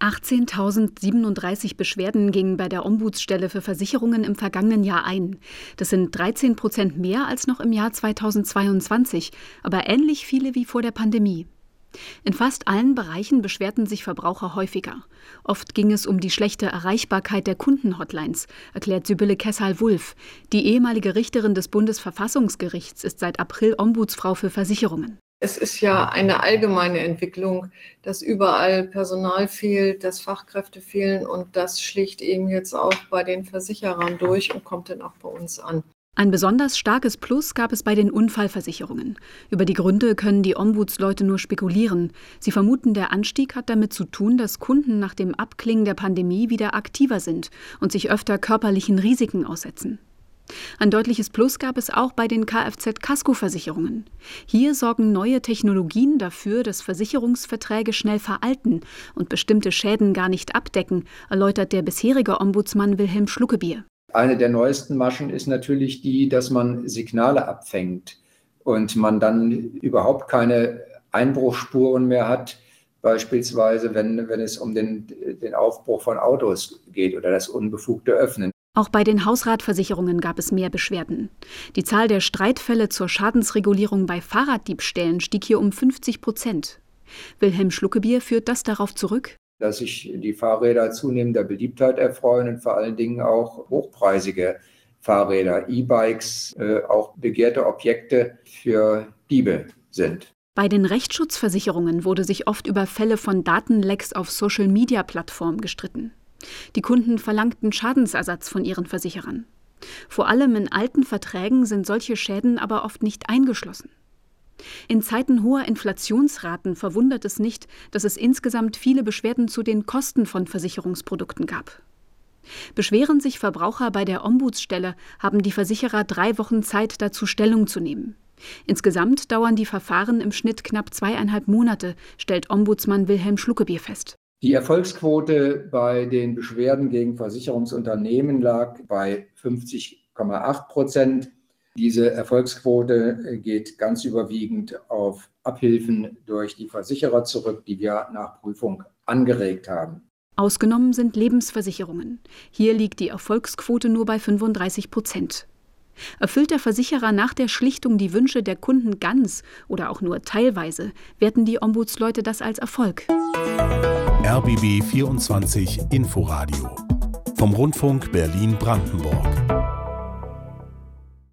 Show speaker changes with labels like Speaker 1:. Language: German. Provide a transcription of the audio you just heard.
Speaker 1: 18.037 Beschwerden gingen bei der Ombudsstelle für Versicherungen im vergangenen Jahr ein. Das sind 13% mehr als noch im Jahr 2022, aber ähnlich viele wie vor der Pandemie. In fast allen Bereichen beschwerten sich Verbraucher häufiger. Oft ging es um die schlechte Erreichbarkeit der Kundenhotlines, erklärt Sibylle Kessal-Wulff. Die ehemalige Richterin des Bundesverfassungsgerichts ist seit April Ombudsfrau für Versicherungen.
Speaker 2: Es ist ja eine allgemeine Entwicklung, dass überall Personal fehlt, dass Fachkräfte fehlen und das schlägt eben jetzt auch bei den Versicherern durch und kommt dann auch bei uns an.
Speaker 1: Ein besonders starkes Plus gab es bei den Unfallversicherungen. Über die Gründe können die Ombudsleute nur spekulieren. Sie vermuten, der Anstieg hat damit zu tun, dass Kunden nach dem Abklingen der Pandemie wieder aktiver sind und sich öfter körperlichen Risiken aussetzen. Ein deutliches Plus gab es auch bei den Kfz-Kaskoversicherungen. Hier sorgen neue Technologien dafür, dass Versicherungsverträge schnell veralten und bestimmte Schäden gar nicht abdecken, erläutert der bisherige Ombudsmann Wilhelm Schluckebier.
Speaker 3: Eine der neuesten Maschen ist natürlich die, dass man Signale abfängt und man dann überhaupt keine Einbruchsspuren mehr hat, beispielsweise wenn es um den Aufbruch von Autos geht oder das unbefugte Öffnen.
Speaker 1: Auch bei den Hausratversicherungen gab es mehr Beschwerden. Die Zahl der Streitfälle zur Schadensregulierung bei Fahrraddiebstählen stieg hier um 50%. Wilhelm Schluckebier führt das darauf zurück,
Speaker 3: dass sich die Fahrräder zunehmender Beliebtheit erfreuen und vor allen Dingen auch hochpreisige Fahrräder, E-Bikes, auch begehrte Objekte für Diebe sind.
Speaker 1: Bei den Rechtsschutzversicherungen wurde sich oft über Fälle von Datenlecks auf Social-Media-Plattformen gestritten. Die Kunden verlangten Schadensersatz von ihren Versicherern. Vor allem in alten Verträgen sind solche Schäden aber oft nicht eingeschlossen. In Zeiten hoher Inflationsraten verwundert es nicht, dass es insgesamt viele Beschwerden zu den Kosten von Versicherungsprodukten gab. Beschweren sich Verbraucher bei der Ombudsstelle, haben die Versicherer 3 Wochen Zeit, dazu Stellung zu nehmen. Insgesamt dauern die Verfahren im Schnitt knapp 2,5 Monate, stellt Ombudsmann Wilhelm Schluckebier fest.
Speaker 3: Die Erfolgsquote bei den Beschwerden gegen Versicherungsunternehmen lag bei 50,8%. Diese Erfolgsquote geht ganz überwiegend auf Abhilfen durch die Versicherer zurück, die wir nach Prüfung angeregt haben.
Speaker 1: Ausgenommen sind Lebensversicherungen. Hier liegt die Erfolgsquote nur bei 35%. Erfüllt der Versicherer nach der Schlichtung die Wünsche der Kunden ganz oder auch nur teilweise, werten die Ombudsleute das als Erfolg.
Speaker 4: RBB 24 Inforadio vom Rundfunk Berlin-Brandenburg.